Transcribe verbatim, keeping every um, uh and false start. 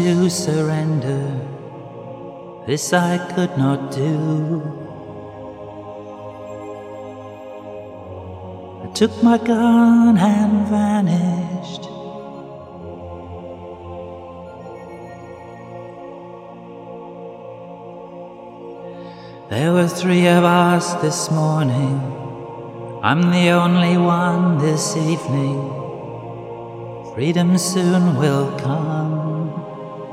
to surrender. This I could not do. I took my gun and vanished. There were three of us this morning. I'm the only one this evening. Freedom soon will come.